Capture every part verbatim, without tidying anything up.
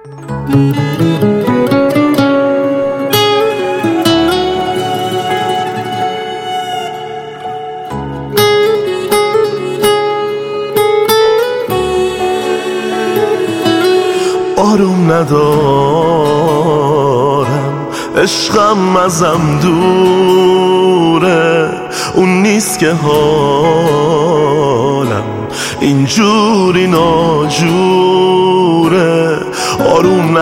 آروم ندارم، عشقم ازم دوره، اون نیست که حالم اینجوری ناجوره. آروم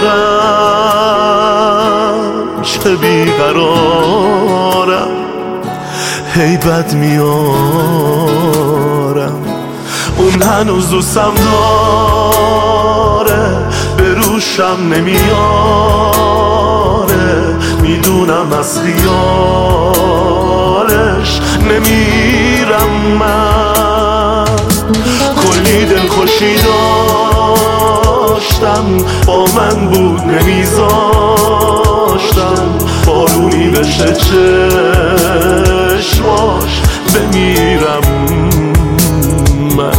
ندارم، چه بیقرارم، هی بد میارم. اون هنوز دوستم داره، به روشم نمیاره، میدونم از خیالش نمیرم. من کلی دلخوشی داشتم، با من بود نمیذاشتم بارونی بشه چشماش بمیرم. من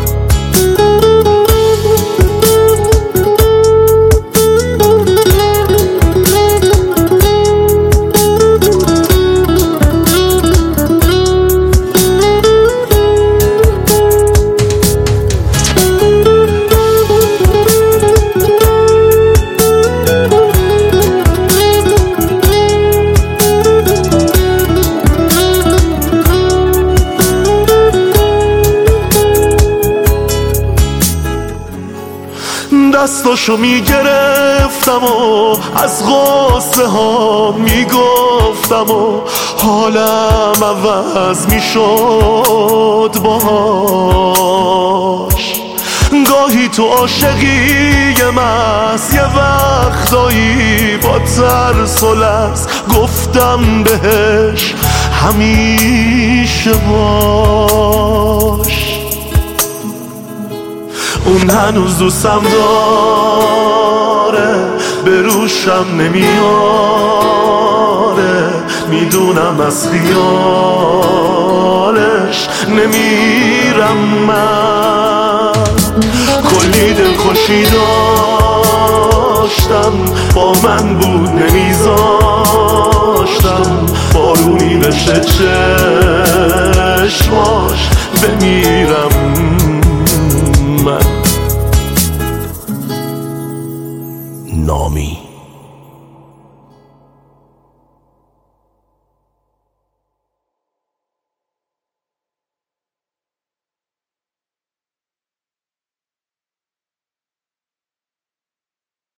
دستاشو میگرفتم و از غصه ها میگفتم و حالم عوض میشد باهاش. گاهی تو عاشقی مست، یه وقتایی با ترس و لرز گفتم بهش همیشه باش. اون هنوز دوستم داره، به روشم نمیاره، میدونم از خیالش نمیرم. من کلی دلخوشی داشتم، با من بود نمیذاشتم بارونی بشه چشماش بمیرم. من نامی